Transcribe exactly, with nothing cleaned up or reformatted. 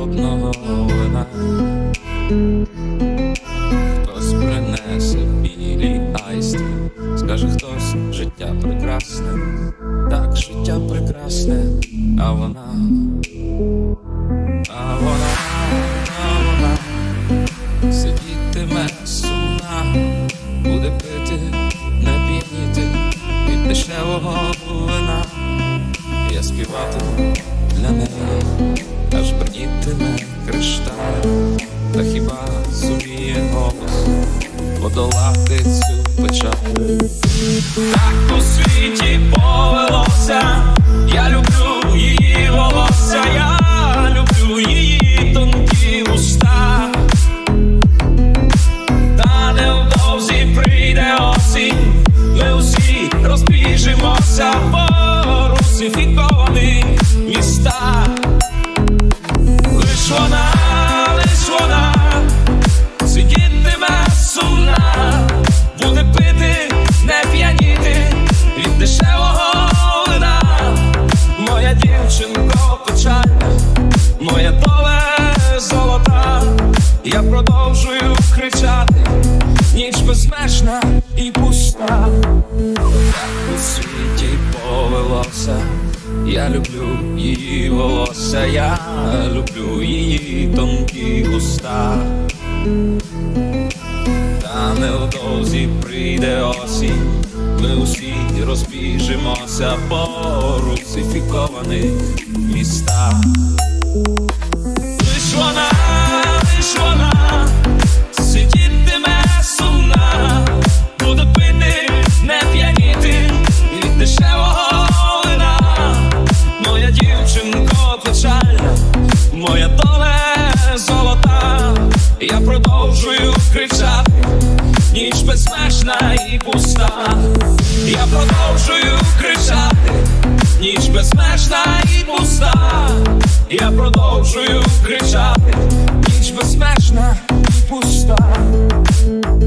холодного вина. Хтось принесе білі айсти, скаже хтось: життя прекрасне, так, життя прекрасне, а вона, а вона, а вона сидітиме сумна, буде пити, не п'яніти від дешевого вина. Я співатиму для неї, аж бринітиме кришталь. Та хіба зуміє голос подолати цю печаль? Так у світі повелося, я люблю її волосся, я люблю її тонкі уста. Та невдовзі прийде осінь, ми усі розбіжимося по русифікованих містах. Лиш вона, лиш вона сидітиме сумна, буде пити, не п'яніти від дешевого вина. Моя дівчинко печальна, моя доле золота. Я продовжую кричати, ніч безмежна і пуста. Так у світі повелося, я люблю її волосся, я люблю її тонкі уста. Та невдовзі прийде осінь, ми усі розбіжимося по русифікованих містах. Лиш вона, лиш вона сидітиме сумна, буде пити, не п'яніти від дешевого вина. Моя дівчинко печальна, моя доле золота. Я продовжую кричати, ніч безмежна і пуста. Я продовжую кричати, ніч безмежна і пуста. Я продовжую кричати, ніч безмежна і пуста.